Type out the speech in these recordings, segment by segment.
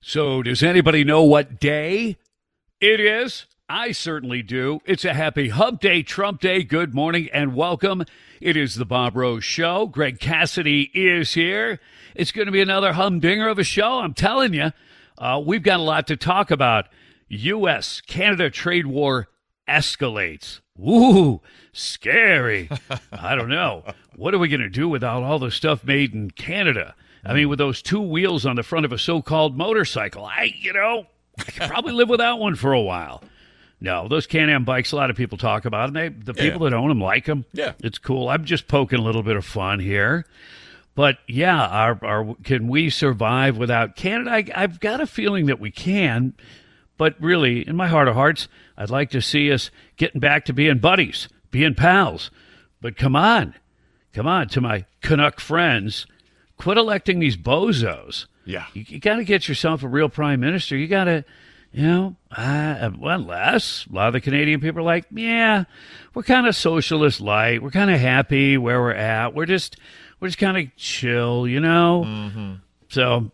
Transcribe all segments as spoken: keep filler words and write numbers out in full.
So does anybody know what day it is? I certainly do. It's a happy hump day, Trump day. Good morning and welcome. It is the Bob Rose Show. Greg Cassidy is here. It's going to be another humdinger of a show, I'm telling you. Uh, we've got a lot to talk about. U S Canada trade war escalates. Ooh, scary. I don't know. What are we going to do without all the stuff made in Canada? I mean, with those two wheels on the front of a so-called motorcycle, I, you know, I could probably live without one for a while. No, those Can-Am bikes, a lot of people talk about them. They, the people yeah. that own them like them. Yeah. It's cool. I'm just poking a little bit of fun here. But, yeah, our, our, can we survive without Canada? I, I've got a feeling that we can. But really, in my heart of hearts, I'd like to see us getting back to being buddies, being pals. But come on. Come on, to my Canuck friends. Quit electing these bozos. Yeah. You, you got to get yourself a real prime minister. You got to, you know, uh, unless a lot of the Canadian people are like, yeah, we're kind of socialist light. We're kind of happy where we're at. We're just, we're just kind of chill, you know? Mm-hmm. So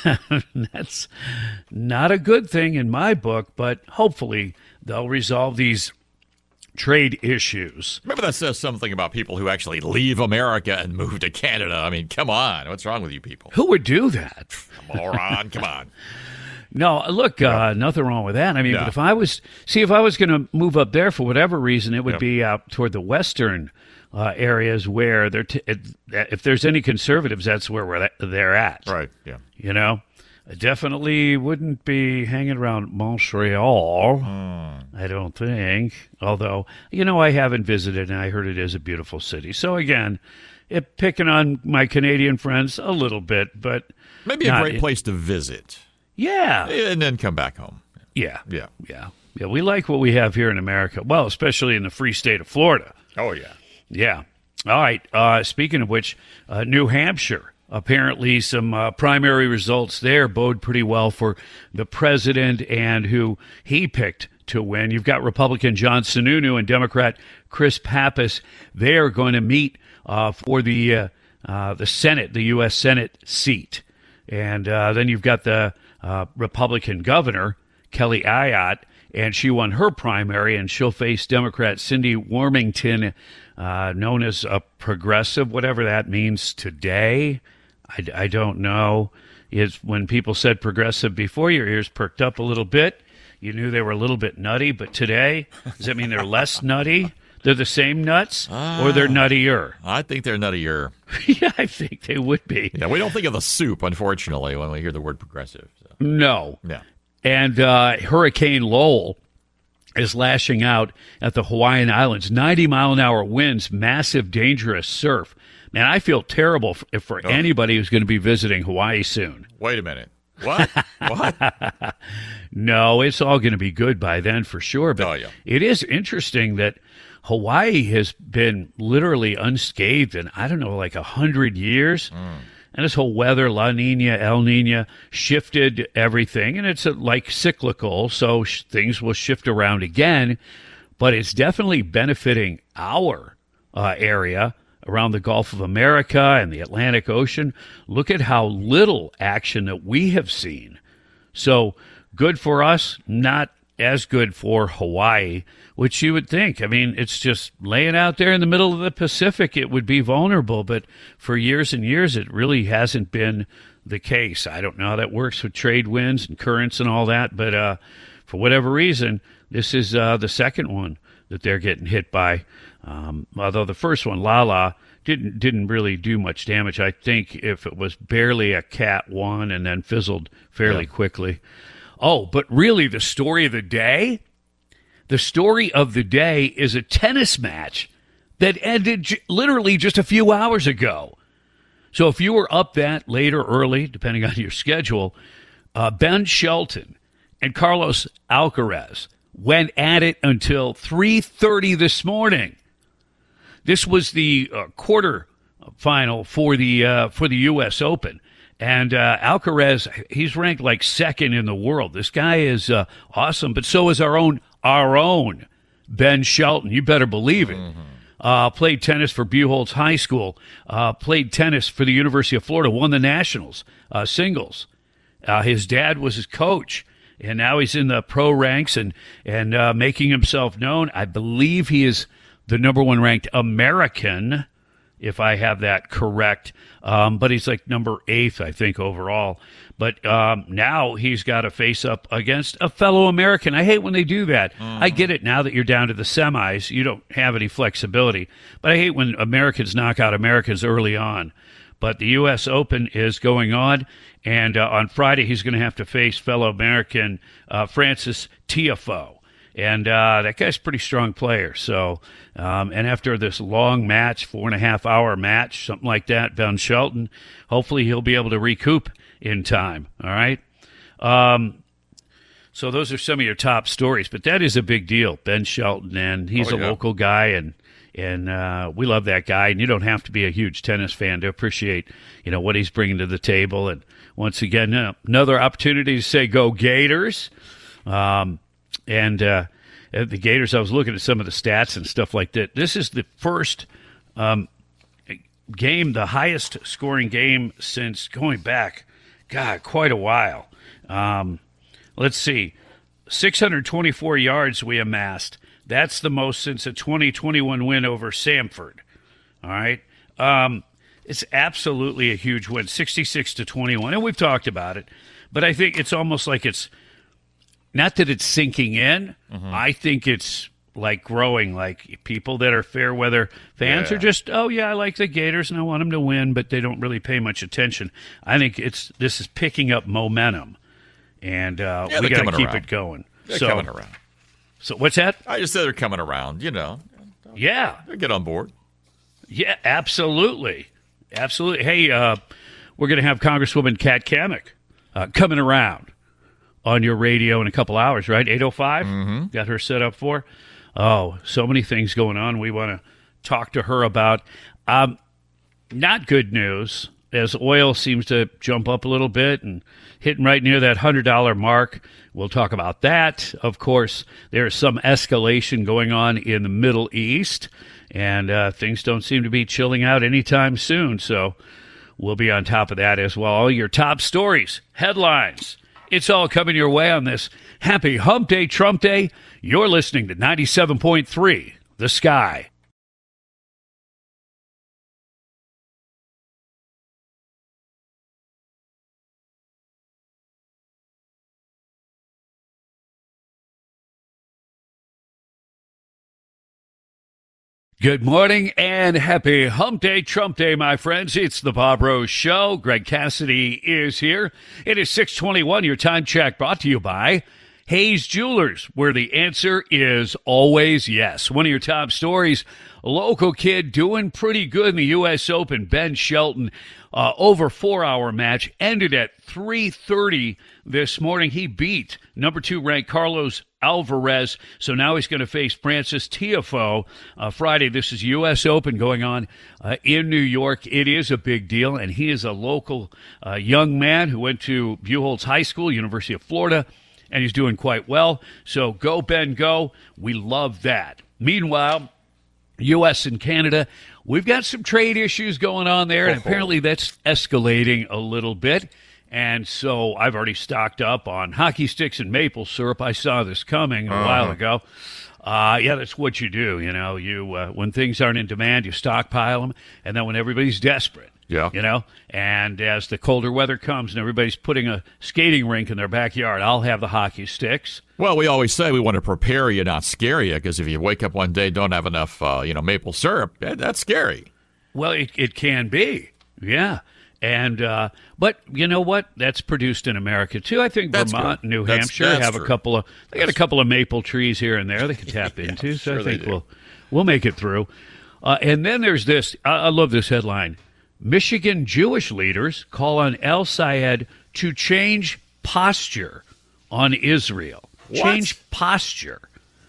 that's not a good thing in my book, but hopefully they'll resolve these trade issues. Maybe that says something about people who actually leave America and move to Canada. I mean, come on. What's wrong with you people? Who would do that? Moron, come on. No, look, uh, nothing wrong with that. I mean, Yeah. but if I was, see, if I was going to move up there for whatever reason, it would Yeah. be out toward the western uh, areas where they're, t- if there's any conservatives, that's where we're, they're at. Right, yeah. You know? I definitely wouldn't be hanging around Montreal, Mm. I don't think. Although, you know, I haven't visited, and I heard it is a beautiful city. So, again, it, picking on my Canadian friends a little bit, but... Maybe a not, great place to visit. Yeah. And then come back home. Yeah. Yeah. Yeah. Yeah, we like what we have here in America. Well, especially in the free state of Florida. Oh, yeah. Yeah. All right. Uh, speaking of which, uh, New Hampshire. Apparently, some uh, primary results there bode pretty well for the president and who he picked to win. You've got Republican John Sununu and Democrat Chris Pappas. They are going to meet uh, for the uh, uh, the Senate, the U S Senate seat. And uh, then you've got the uh, Republican governor, Kelly Ayotte, and she won her primary, and she'll face Democrat Cindy Warmington, uh, known as a progressive, whatever that means today. I, I don't know. Is when people said progressive before, your ears perked up a little bit. You knew they were a little bit nutty, but today, does that mean they're less nutty? They're the same nuts, uh, or they're nuttier? I think they're nuttier. Yeah, I think they would be. Yeah, we don't think of the soup, unfortunately, when we hear the word progressive. So. No. Yeah. And uh, Hurricane Lowell is lashing out at the Hawaiian Islands. ninety mile an hour winds, massive, dangerous surf. Man, I feel terrible for, for oh. anybody who's going to be visiting Hawaii soon. Wait a minute. What? What? No, it's all going to be good by then for sure. But oh, yeah. It is interesting that Hawaii has been literally unscathed in, I don't know, like a hundred years. Mm. And this whole weather, La Nina, El Nina, shifted everything. And it's uh, like cyclical, so sh- things will shift around again. But it's definitely benefiting our uh, area around the Gulf of America and the Atlantic Ocean. Look at how little action that we have seen. So good for us, not as good for Hawaii, which you would think. I mean, it's just laying out there in the middle of the Pacific. It would be vulnerable, but for years and years, it really hasn't been the case. I don't know how that works with trade winds and currents and all that, but uh, for whatever reason, this is uh, the second one that they're getting hit by. Um, although the first one, Lala, didn't didn't really do much damage. I think if it was barely a Cat one and then fizzled fairly yeah. quickly. Oh, but really the story of the day, the story of the day is a tennis match that ended j- literally just a few hours ago. So if you were up that late or early, depending on your schedule, uh, Ben Shelton and Carlos Alcaraz went at it until three thirty this morning. This was the uh, quarter final for the uh, for the U S Open. And uh, Alcaraz, he's ranked like second in the world. This guy is uh, awesome, but so is our own our own Ben Shelton. You better believe it. Mm-hmm. Uh, played tennis for Buchholz High School. Uh, played tennis for the University of Florida. Won the nationals uh, singles. Uh, his dad was his coach, and now he's in the pro ranks and and uh, making himself known. I believe he is the number one ranked American, if I have that correct. Um, but he's like number eighth, I think, overall. But um, now he's got to face up against a fellow American. I hate when they do that. Mm-hmm. I get it now that you're down to the semis. You don't have any flexibility. But I hate when Americans knock out Americans early on. But the U S Open is going on, and uh, on Friday he's going to have to face fellow American uh, Francis Tiafoe. And uh, that guy's a pretty strong player. So, um, and after this long match, four and a half hour match, something like that, Ben Shelton, hopefully he'll be able to recoup in time. All right. Um, so those are some of your top stories, but that is a big deal. Ben Shelton, and he's oh, a yeah. local guy, and and uh, we love that guy. And you don't have to be a huge tennis fan to appreciate, you know, what he's bringing to the table. And once again, uh, another opportunity to say go Gators. Um, And uh, the Gators, I was looking at some of the stats and stuff like that. This is the first um, game, the highest scoring game since going back, God, quite a while. Um, let's see, six hundred twenty-four yards we amassed. That's the most since a twenty twenty-one win over Samford. All right. Um, it's absolutely a huge win, sixty-six to twenty-one. And we've talked about it, but I think it's almost like it's, not that it's sinking in. Mm-hmm. I think it's like growing. Like people that are fair weather fans yeah. are just, oh yeah, I like the Gators and I want them to win, but they don't really pay much attention. I think it's this is picking up momentum, and uh, yeah, we got to keep around. it going. They're so, coming around. So what's that? I just said they're coming around. You know. Yeah. Get on board. Yeah, absolutely, absolutely. Hey, uh, we're going to have Congresswoman Kat Cammack uh, coming around on your radio in a couple hours, right? eight oh five? Mm-hmm. Got her set up for? Oh, so many things going on we want to talk to her about. Um, not good news, as oil seems to jump up a little bit and hitting right near that one hundred dollars mark. We'll talk about that. Of course, there's some escalation going on in the Middle East, and uh, things don't seem to be chilling out anytime soon, so we'll be on top of that as well. All your top stories, headlines, it's all coming your way on this happy Hump Day, Trump Day. You're listening to ninety-seven point three, The Sky. Good morning and happy Hump Day, Trump Day, my friends. It's the Bob Rose Show. Greg Cassidy is here. It is six twenty-one, your time check brought to you by Hayes Jewelers, where the answer is always yes. One of your top stories, a local kid doing pretty good in the U S Open. Ben Shelton, uh, over four-hour match, ended at three thirty this morning. He beat number two ranked Carlos Alvarez, so now he's going to face Francis Tiafoe uh, Friday. This is U S Open going on uh, in New York. It is a big deal, and he is a local uh, young man who went to Buchholz High School, University of Florida, and he's doing quite well. So go, Ben, go. We love that. Meanwhile, U S and Canada, we've got some trade issues going on there, and apparently that's escalating a little bit. And so I've already stocked up on hockey sticks and maple syrup. I saw this coming a uh-huh. while ago. Uh, yeah, that's what you do. You know, you uh, when things aren't in demand, you stockpile them. And then when everybody's desperate, yeah, you know, and as the colder weather comes and everybody's putting a skating rink in their backyard, I'll have the hockey sticks. Well, we always say we want to prepare you, not scare you, because if you wake up one day and don't have enough, uh, you know, maple syrup, that's scary. Well, it, it can be, yeah. And uh, but you know what? That's produced in America too. I think that's Vermont, good. and New that's, Hampshire that's have true. a couple of. They got a couple of maple trees here and there they can tap yeah, into. So sure I think do. we'll we'll make it through. Uh, and then there's this. I, I love this headline: Michigan Jewish leaders call on El Sayed to change posture on Israel. What? Change posture.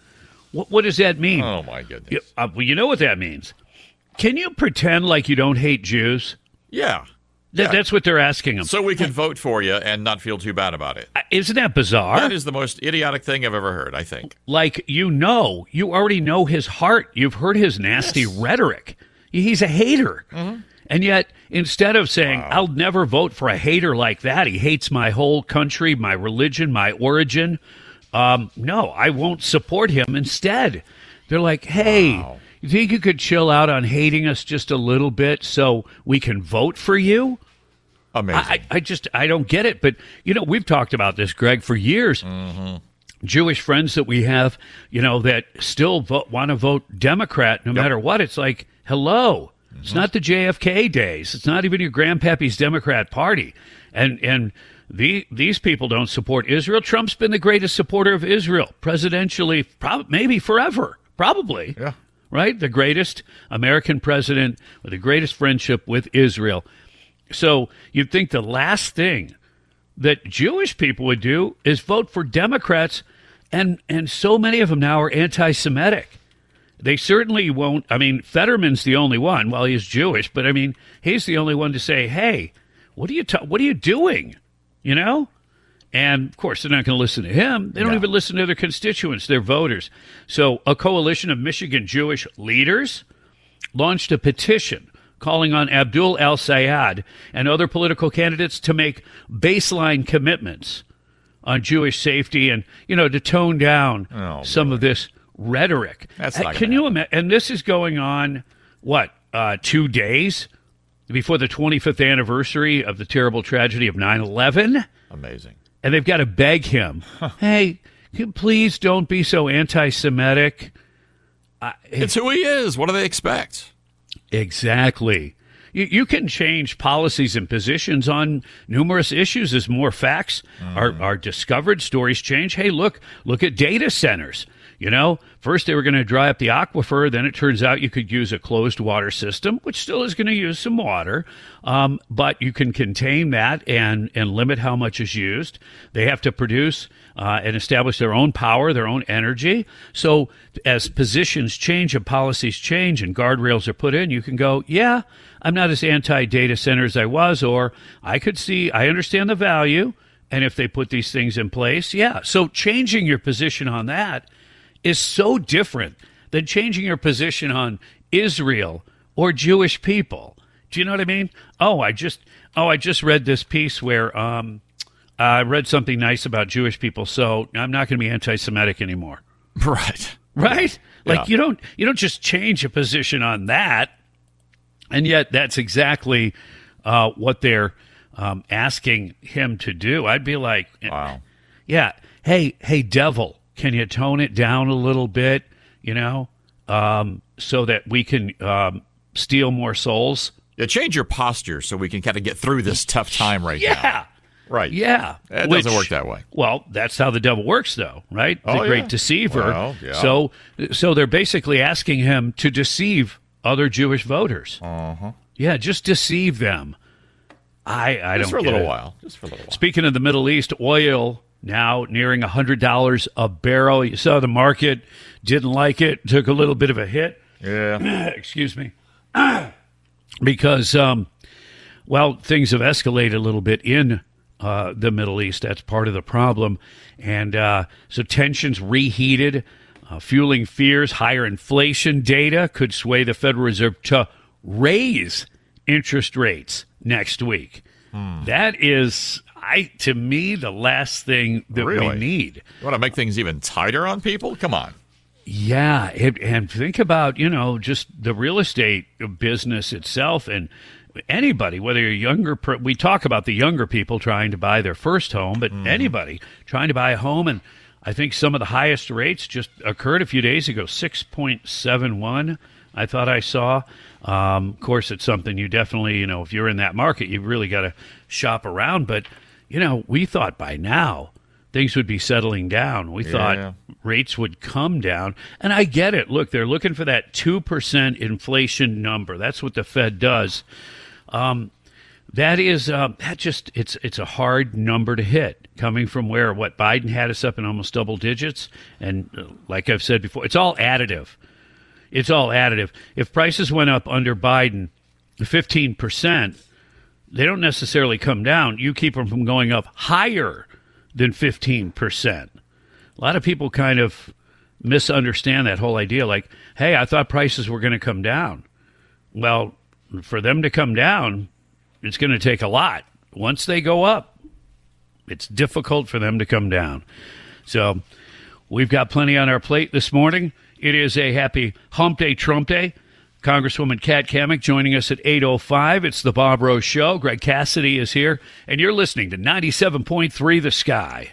What, what does that mean? Oh my goodness! You, uh, well, you know what that means. Can you pretend like you don't hate Jews? Yeah. Th- yeah. That's what they're asking them. So we can vote for you and not feel too bad about it. Isn't that bizarre? That is the most idiotic thing I've ever heard, I think. Like, you know, you already know his heart. You've heard his nasty yes. rhetoric. He's a hater. Mm-hmm. And yet, Instead of saying, Wow. I'll never vote for a hater like that. He hates my whole country, my religion, my origin. Um, no, I won't support him. Instead, they're like, hey, Wow. you think you could chill out on hating us just a little bit so we can vote for you? Amazing. I, I just, I don't get it. But, you know, we've talked about this, Greg, for years. Mm-hmm. Jewish friends that we have, you know, that still vote, want to vote Democrat no Yep. matter what. It's like, hello. Mm-hmm. It's not the J F K days. It's not even your grandpappy's Democrat Party. And and the, these people don't support Israel. Trump's been the greatest supporter of Israel, presidentially, prob- maybe forever, probably. Yeah. Right? The greatest American president with the greatest friendship with Israel. So you'd think the last thing that Jewish people would do is vote for Democrats, and and so many of them now are anti-Semitic. They certainly won't. I mean, Fetterman's the only one. Well, he's Jewish, but I mean, he's the only one to say, "Hey, what are you ta- what are you doing?" You know. And of course, they're not going to listen to him. They don't No. even listen to their constituents, their voters. So, a coalition of Michigan Jewish leaders launched a petition calling on Abdul al-Sayed and other political candidates to make baseline commitments on Jewish safety and, you know, to tone down Oh, some boy. of this rhetoric. That's Uh, not Can gonna you imagine? And this is going on, what, uh, two days before the twenty-fifth anniversary of the terrible tragedy of nine eleven? Amazing. And they've got to beg him, hey, can- please don't be so anti-Semitic. I, It's who he is. What do they expect? Exactly. You, you can change policies and positions on numerous issues as more facts are, are discovered, stories change. Hey, look, look at data centers. You know, first they were going to dry up the aquifer. Then it turns out you could use a closed water system, which still is going to use some water. Um, but you can contain that and, and limit how much is used. They have to produce uh, and establish their own power, their own energy. So as positions change and policies change and guardrails are put in, you can go, yeah, I'm not as anti-data center as I was, or I could see, I understand the value. And if they put these things in place, yeah. So changing your position on that is so different than changing your position on Israel or Jewish people. Do you know what I mean? Oh, I just oh, I just read this piece where um, I read something nice about Jewish people, so I'm not going to be anti-Semitic anymore. Right. Right? Like Yeah. you don't you don't just change a position on that, and yet that's exactly uh, what they're um, asking him to do. I'd be like, Wow. yeah, hey, hey, devil. Can you tone it down a little bit, you know, um, so that we can um, steal more souls? Yeah, change your posture so we can kind of get through this tough time right now. Yeah. Right. Yeah. It Which- doesn't work that way. Well, that's how the devil works, though, right? The Oh, great yeah. deceiver. Well, yeah. So, so they're basically asking him to deceive other Jewish voters. Uh-huh. Yeah, just deceive them. I, I Just don't for a get little it. while. Just for a little while. Speaking of the Middle East, oil now nearing one hundred dollars a barrel. You saw the market, didn't like it, took a little bit of a hit. Yeah. Excuse me. Because, um, well, things have escalated a little bit in uh, the Middle East. That's part of the problem. And uh, so tensions reheated, uh, fueling fears. Higher inflation data could sway the Federal Reserve to raise interest rates next week. Hmm. That is, I to me, the last thing that we Really? need. You want to make things even tighter on people? Come on. Yeah, it, and think about, you know, just the real estate business itself, and anybody, whether you're younger, per- we talk about the younger people trying to buy their first home, but anybody trying to buy a home, and I think some of the highest rates just occurred a few days ago, six point seven one, I thought I saw. Um, of course, it's something you definitely, you know, if you're in that market, you've really got to shop around, but, you know, we thought by now things would be settling down. We Yeah. thought rates would come down. And I get it. Look, they're looking for that two percent inflation number. That's what the Fed does. Um, that is, uh, that just, it's it's a hard number to hit, coming from where, what, Biden had us up in almost double digits. And uh, like I've said before, it's all additive. It's all additive. If prices went up under Biden fifteen percent, they don't necessarily come down. You keep them from going up higher than fifteen percent. A lot of people kind of misunderstand that whole idea. Like, hey, I thought prices were going to come down. Well, for them to come down, it's going to take a lot. Once they go up, it's difficult for them to come down. So we've got plenty on our plate this morning. It is a happy hump day, Trump day. Congresswoman Kat Cammack joining us at eight oh five. It's the Bob Rose Show. Greg Cassidy is here, and you're listening to ninety-seven point three The Sky.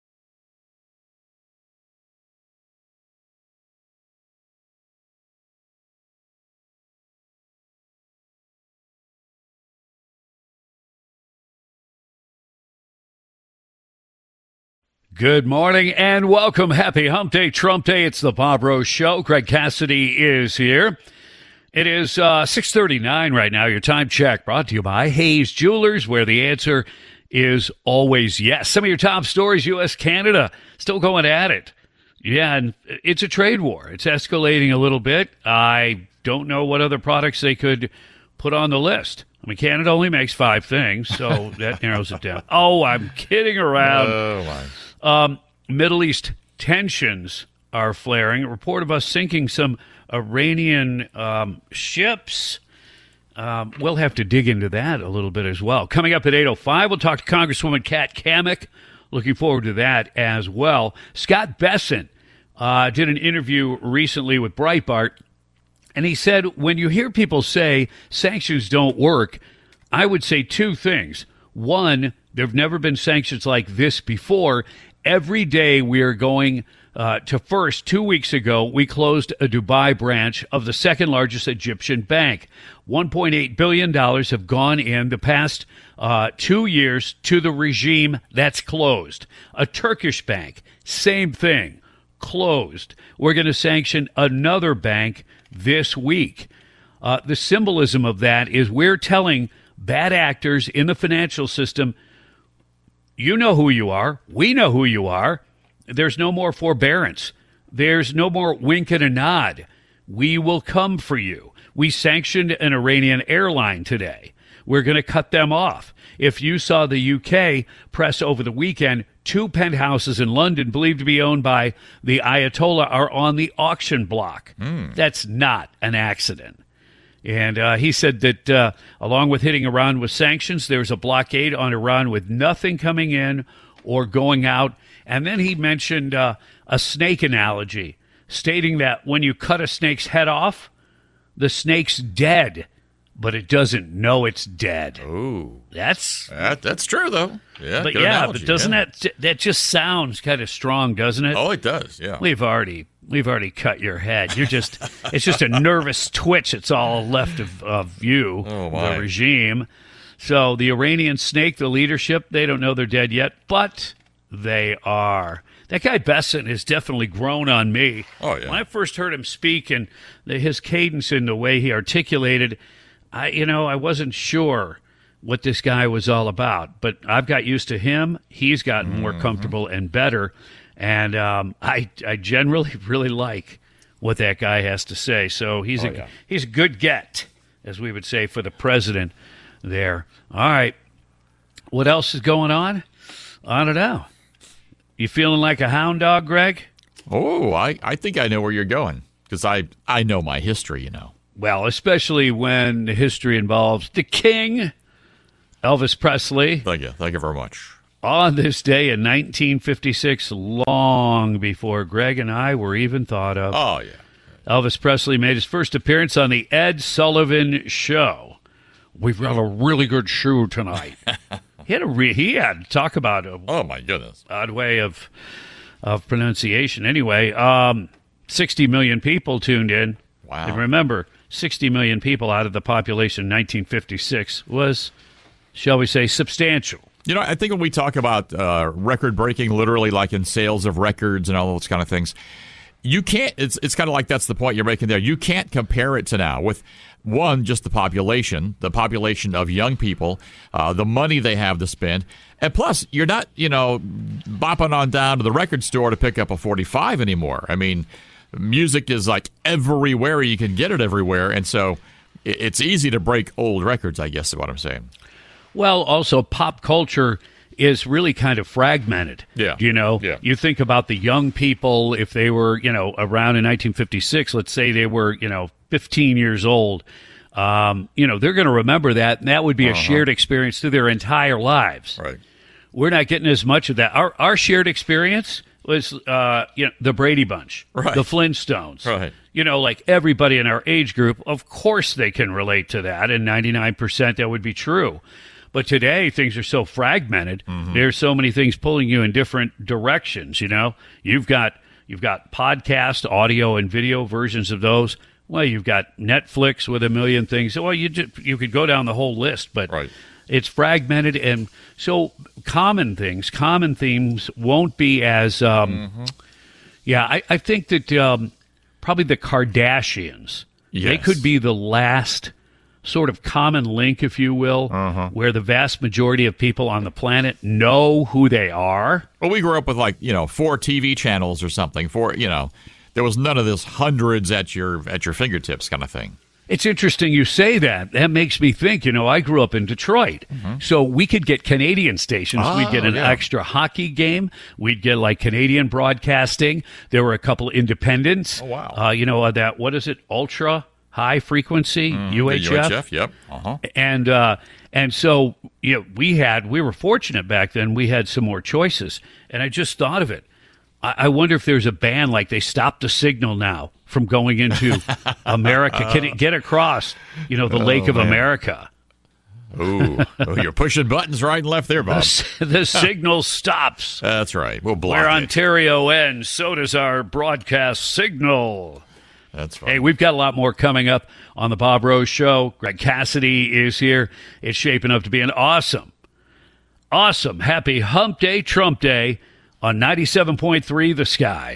Good morning and welcome. Happy Hump Day, Trump Day. It's the Bob Rose Show. Greg Cassidy is here. It is uh, six thirty-nine right now. Your time check brought to you by Hayes Jewelers, where the answer is always yes. Some of your top stories, U S Canada still going at it. Yeah, and it's a trade war. It's escalating a little bit. I don't know what other products they could put on the list. I mean, Canada only makes five things, so that narrows it down. Oh, I'm kidding around. Oh, my. Um, Middle East tensions are flaring. A report of us sinking some Iranian um, ships. Um, we'll have to dig into that a little bit as well. Coming up at eight oh five, we'll talk to Congresswoman Kat Cammack. Looking forward to that as well. Scott Bessent uh, did an interview recently with Breitbart, and he said, when you hear people say sanctions don't work, I would say two things. One, there have never been sanctions like this before. Every day we are going uh, to first, two weeks ago, we closed a Dubai branch of the second largest Egyptian bank. one point eight billion dollars have gone in the past uh, two years to the regime that's closed. A Turkish bank, same thing, closed. We're going to sanction another bank this week. Uh, the symbolism of that is we're telling bad actors in the financial system, you know who you are. We know who you are. There's no more forbearance. There's no more wink and a nod. We will come for you. We sanctioned an Iranian airline today. We're going to cut them off. If you saw the U K press over the weekend, two penthouses in London believed to be owned by the Ayatollah are on the auction block. Mm. That's not an accident. And uh, he said that uh, along with hitting Iran with sanctions, there's a blockade on Iran with nothing coming in or going out. And then he mentioned uh, a snake analogy, stating that when you cut a snake's head off, the snake's dead, but it doesn't know it's dead. Ooh. That's that, that's true, though. Yeah, but good yeah, analogy, but doesn't yeah. that that just sounds kind of strong, doesn't it? Oh, it does, yeah. We've already we've already cut your head. You're just it's just a nervous twitch. It's all left of, of you, oh, my. the regime. So the Iranian snake, the leadership, they don't know they're dead yet, but they are. That guy Bessent has definitely grown on me. Oh, yeah. When I first heard him speak and the, his cadence and the way he articulated, I you know, I wasn't sure what this guy was all about. But I've got used to him. He's gotten mm-hmm. more comfortable and better. And um, I I generally really like what that guy has to say. So he's oh, a yeah. he's a good get, as we would say, for the president there. All right. What else is going on? I don't know. You feeling like a hound dog, Greg? Oh, I, I think I know where you're going because I, I know my history, you know. Well, especially when the history involves the king, Elvis Presley. Thank you. Thank you very much. On this day in nineteen fifty-six, long before Greg and I were even thought of. Oh, yeah. Elvis Presley made his first appearance on the Ed Sullivan Show. We've got a really good show tonight. He had a re- he had talk about a oh my goodness odd way of of pronunciation. Anyway, um, sixty million people tuned in. Wow! And remember, sixty million people out of the population in nineteen fifty-six was, shall we say, substantial. You know, I think when we talk about uh, record breaking, literally like in sales of records and all those kind of things, you can't. It's it's kind of like that's the point you're making there. You can't compare it to now with. One, just the population, the population of young people, uh, the money they have to spend. And plus, you're not, you know, bopping on down to the record store to pick up a forty-five anymore. I mean, music is like everywhere. You can get it everywhere. And so it's easy to break old records, I guess is what I'm saying. Well, also pop culture is really kind of fragmented. Yeah. You know, yeah. You think about the young people, if they were, you know, around in nineteen fifty-six, let's say they were, you know, fifteen years old. Um, you know, they're going to remember that, and that would be a Uh-huh. shared experience through their entire lives. Right. We're not getting as much of that. Our our shared experience was, uh, you know, the Brady Bunch, Right. the Flintstones. Right. You know, like everybody in our age group, of course they can relate to that, and ninety-nine percent that would be true. But today, things are so fragmented. Mm-hmm. There's so many things pulling you in different directions, you know? You've got you've got podcast, audio, and video versions of those. Well, you've got Netflix with a million things. Well, you just, you could go down the whole list, but Right. it's fragmented. And so common things, common themes won't be as... Um, Mm-hmm. Yeah, I, I think that um, probably the Kardashians, they Yes. could be the last sort of common link, if you will, Uh-huh. where the vast majority of people on the planet know who they are. Well, we grew up with like, you know, four T V channels or something. Four, you know, there was none of this hundreds at your at your fingertips kind of thing. It's interesting you say that. That makes me think, you know, I grew up in Detroit. So we could get Canadian stations. Oh, We'd get an yeah. extra hockey game. We'd get like Canadian broadcasting. There were a couple independents. Oh, wow. Uh, you know, uh, that, what is it? Ultra high frequency, U H F. The U H F, yep. Uh-huh. And uh, and so you know, we had we were fortunate back then. We had some more choices, and I just thought of it. I, I wonder if there's a ban like they stopped the signal now from going into America. Can it get across? You know, the Lake of man. America. Ooh, oh, you're pushing buttons right and left there, Bob. The signal stops That's right. We'll block where it. Ontario ends. So does our broadcast signal. That's right. Hey, we've got a lot more coming up on the Bob Rose Show. Greg Cassidy is here. It's shaping up to be an awesome, awesome, happy Hump Day, Trump Day on ninety-seven point three The Sky.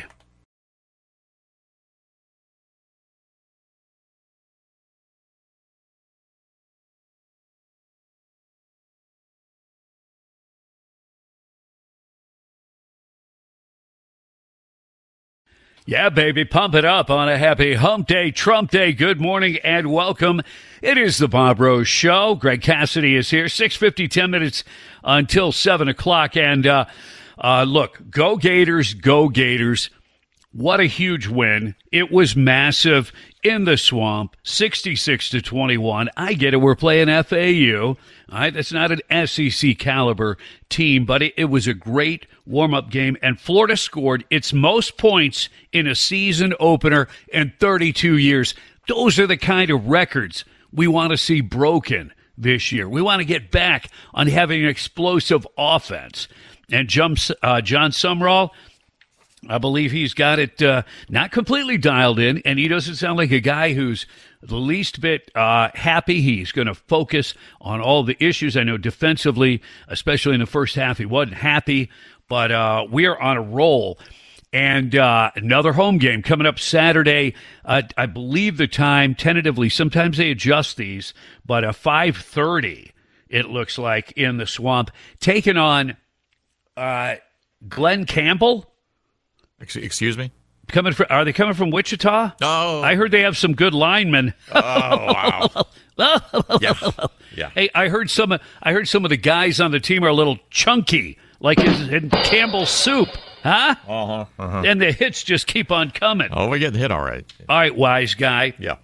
Yeah, baby, pump it up on a happy Hump Day, Trump Day. Good morning and welcome. It is the Bob Rose Show. Greg Cassidy is here. six fifty, ten minutes until seven o'clock. And uh, uh, look, go Gators, go Gators. What a huge win. It was massive in the swamp, sixty-six to twenty-one. I get it. We're playing F A U. All right, that's not an S E C caliber team, but it, it was a great warm-up game, and Florida scored its most points in a season opener in thirty-two years. Those are the kind of records we want to see broken this year. We want to get back on having an explosive offense. And jumps, uh, John Sumrall, I believe he's got it uh, not completely dialed in, and he doesn't sound like a guy who's the least bit uh, happy. He's going to focus on all the issues. I know defensively, especially in the first half, he wasn't happy, but uh, we are on a roll. And uh, another home game coming up Saturday. Uh, I believe the time, tentatively, sometimes they adjust these, but a five thirty, it looks like, in the swamp, taking on uh, Glenn Campbell. Ex- Excuse me? Coming from, are they coming from Wichita? Oh. I heard they have some good linemen. Oh, wow. yeah. Yeah. Hey, I heard some. of- I heard some of the guys on the team are a little chunky, like in, in Campbell's soup, huh? Uh-huh. Uh-huh. And the hits just keep on coming. Oh, we're getting hit all right. All right, wise guy. Yeah.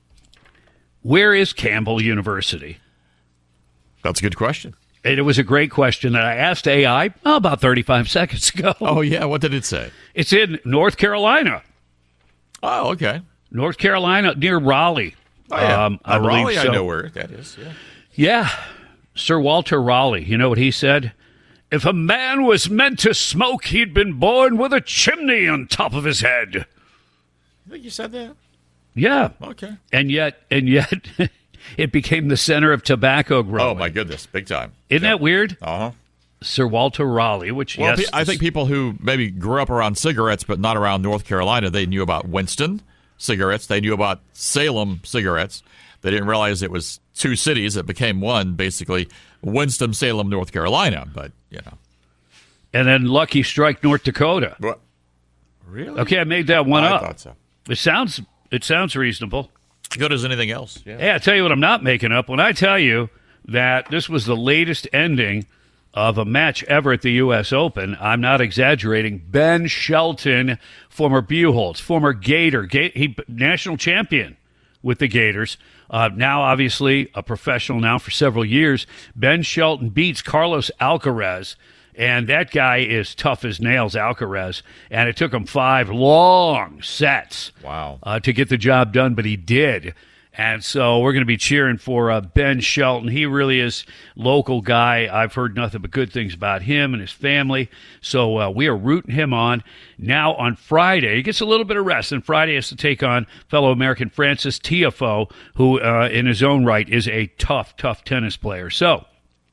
Where is Campbell University? That's a good question. And it was a great question that I asked A I oh, about thirty-five seconds ago. Oh, yeah. What did it say? It's in North Carolina. Oh, okay. North Carolina, near Raleigh. Oh, yeah. Um, I Uh, believe Raleigh, so. I know where that is. Yeah. Yeah. Sir Walter Raleigh. You know what he said? If a man was meant to smoke, he'd been born with a chimney on top of his head. I think you said that. Yeah. Okay. And yet, and yet, it became the center of tobacco growing. Oh, my goodness. Big time. Isn't that weird? Uh-huh. Sir Walter Raleigh, which, Well, yes. pe- I think people who maybe grew up around cigarettes but not around North Carolina, they knew about Winston cigarettes. They knew about Salem cigarettes. They didn't realize it was two cities that became one, basically, Winston-Salem, North Carolina. But, you know. And then Lucky Strike, North Dakota. What? Really? Okay, I made that one I up. thought so. It sounds, it sounds reasonable. Good as anything else. Yeah. Hey, I tell you what I'm not making up. When I tell you that this was the latest ending of a match ever at the U S Open, I'm not exaggerating. Ben Shelton, former Buchholz, former Gator, Ga- he national champion with the Gators. Uh, now, obviously, a professional now for several years. Ben Shelton beats Carlos Alcaraz, and that guy is tough as nails, Alcaraz. And it took him five long sets wow. uh, to get the job done, but he did. And so we're going to be cheering for uh, Ben Shelton. He really is local guy. I've heard nothing but good things about him and his family. So uh, we are rooting him on. Now on Friday, he gets a little bit of rest, and Friday has to take on fellow American Francis Tiafoe, who uh, in his own right is a tough, tough tennis player. So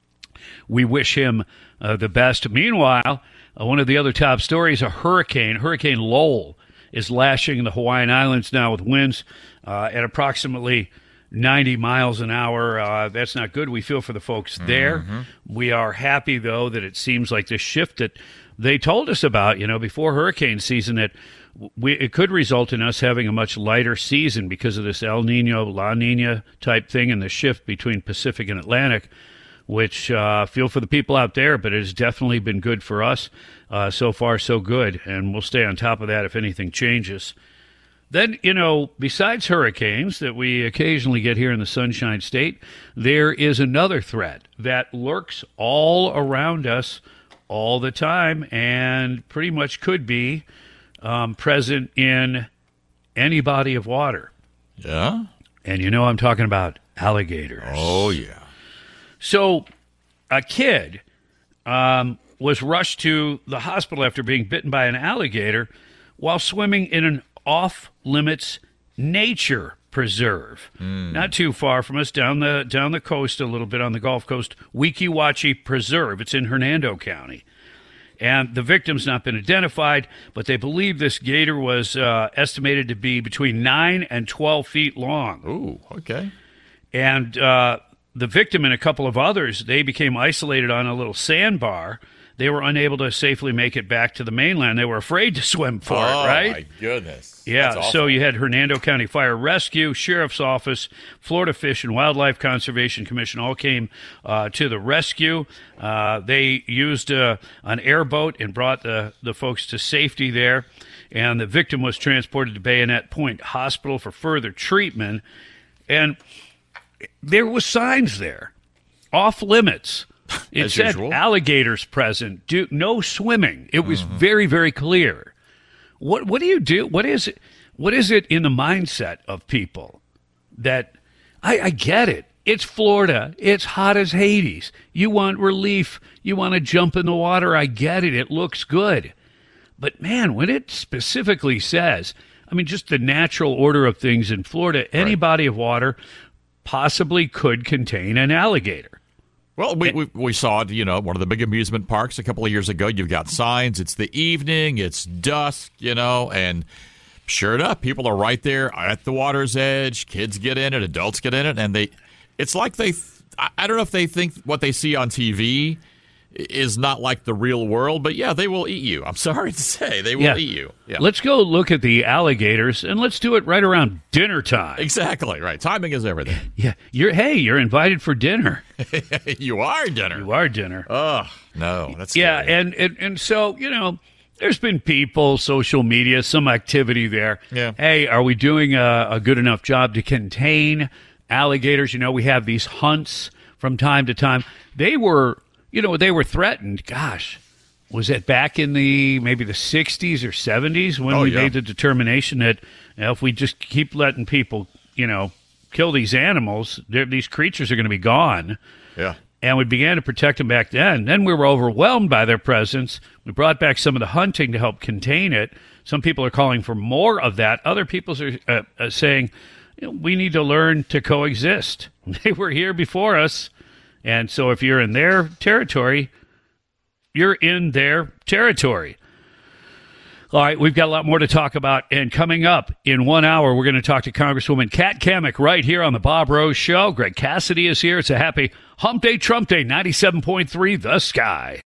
we wish him uh, the best. Meanwhile, uh, one of the other top stories, a hurricane, Hurricane Lowell, is lashing the Hawaiian Islands now with winds uh, at approximately ninety miles an hour. Uh, that's not good. We feel for the folks there. Mm-hmm. We are happy, though, that it seems like this shift that they told us about, you know, before hurricane season, that we, it could result in us having a much lighter season because of this El Nino, La Nina type thing and the shift between Pacific and Atlantic, which uh, feel for the people out there, but it has definitely been good for us. Uh, so far, so good, and we'll stay on top of that if anything changes. Then, you know, besides hurricanes that we occasionally get here in the Sunshine State, there is another threat that lurks all around us all the time and pretty much could be um, present in any body of water. Yeah? And you know I'm talking about alligators. Oh, yeah. So a kid um, was rushed to the hospital after being bitten by an alligator while swimming in an off-limits nature preserve. Mm. Not too far from us, down the down the coast a little bit on the Gulf Coast, Weeki Wachee Preserve. It's in Hernando County. And the victim's not been identified, but they believe this gator was uh, estimated to be between nine and twelve feet long. Ooh, okay. And uh, the victim and a couple of others, they became isolated on a little sandbar. They were unable to safely make it back to the mainland. They were afraid to swim for oh, it, right? Oh, my goodness. Yeah, so you had Hernando County Fire Rescue, Sheriff's Office, Florida Fish and Wildlife Conservation Commission all came uh, to the rescue. Uh, they used uh, an airboat and brought the, the folks to safety there. And the victim was transported to Bayonet Point Hospital for further treatment. And there was signs there, off limits. It As said usual. Alligators present, do, no swimming. It was mm-hmm. very, very clear. What what do you do? What is it? What is it in the mindset of people that I, I get it? It's Florida. It's hot as Hades. You want relief. You want to jump in the water. I get it. It looks good. But man, when it specifically says, I mean, just the natural order of things in Florida, any right. body of water possibly could contain an alligator. Well, we, we we saw it, you know, one of the big amusement parks a couple of years ago. You've got signs. It's the evening. It's dusk, you know, and sure enough, people are right there at the water's edge. Kids get in it. Adults get in it. And they, it's like they, I don't know if they think what they see on T V is not like the real world, but yeah, they will eat you. I'm sorry to say, they will yeah. eat you. Yeah. Let's go look at the alligators, and let's do it right around dinner time. Exactly, right. Timing is everything. Yeah, you're. Hey, you're invited for dinner. You are dinner. You are dinner. Oh, no, that's yeah, scary. and, and and so, you know, there's been people, social media, some activity there. Yeah. Hey, are we doing a, a good enough job to contain alligators? You know, we have these hunts from time to time. They were... You know, they were threatened. Gosh, was it back in the maybe the sixties or seventies when oh, we yeah. made the determination that you know, if we just keep letting people, you know, kill these animals, these creatures are going to be gone. Yeah. And we began to protect them back then. Then we were overwhelmed by their presence. We brought back some of the hunting to help contain it. Some people are calling for more of that. Other people are uh, uh, saying, you know, we need to learn to coexist. They were here before us. And so if you're in their territory, you're in their territory. All right, we've got a lot more to talk about. And coming up in one hour, we're going to talk to Congresswoman Kat Cammack right here on the Bob Rose Show. Greg Cassidy is here. It's a happy Hump Day, Trump Day, ninety-seven point three The Sky.